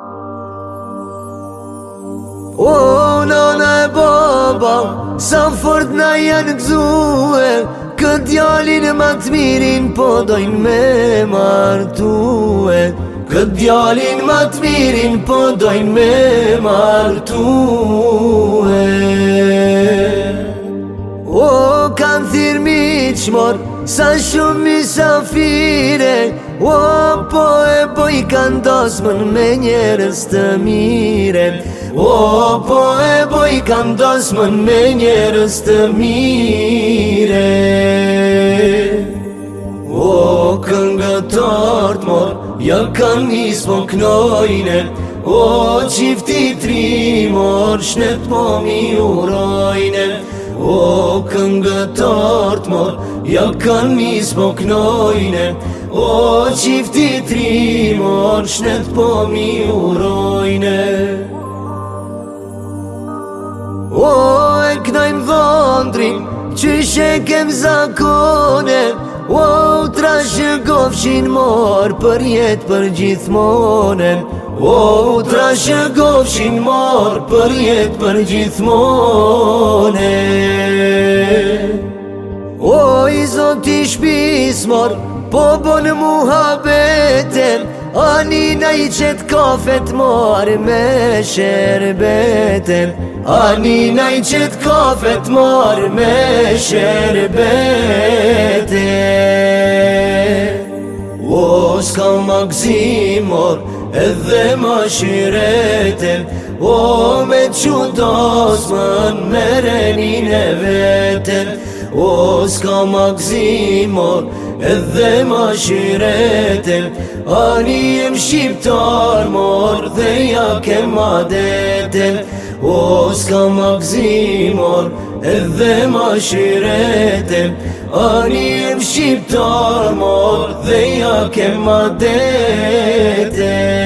O nana e baba, sa fort na janë gëzue, këtë djalin ma t'mirin po dojnë me martue. Këtë djalin ma t'mirin po dojnë me martue. O kanë thirë miqmor, sa shumë misafire, o po e boj kanë dosmën me njerës të mire. O po e boj kanë dosmën me njerës të mire. O këngëtartë mor, ja kanë nis po knojne, o qifti trimor, shnet po mi urojne. O këngëtartë mor, ja kanë nis po knojne, o qifti trimor, shnet po mi urojne. O e knajmë dhondrin, qyshe kem zakone, o trashë gofshin mor për jetë për gjithmone. O trashë gofshin mor për jetë për gjithmone. O i zoti shpis mor, po bonë muhabete, anina i qetë kafet mor me sherbete. Anina i qetë kafet mor me sherbete. O s'ka magzim mor, edhe ma shirete, o me qudosmën me renin e vete. O s'ka magzim mor, edhe ma shirete, ani jem shqiptar mor dhe ja kem adete. O s'ka magzim mor, edhe ma shirete, ani jem shqiptar mor dhe ja kem adete.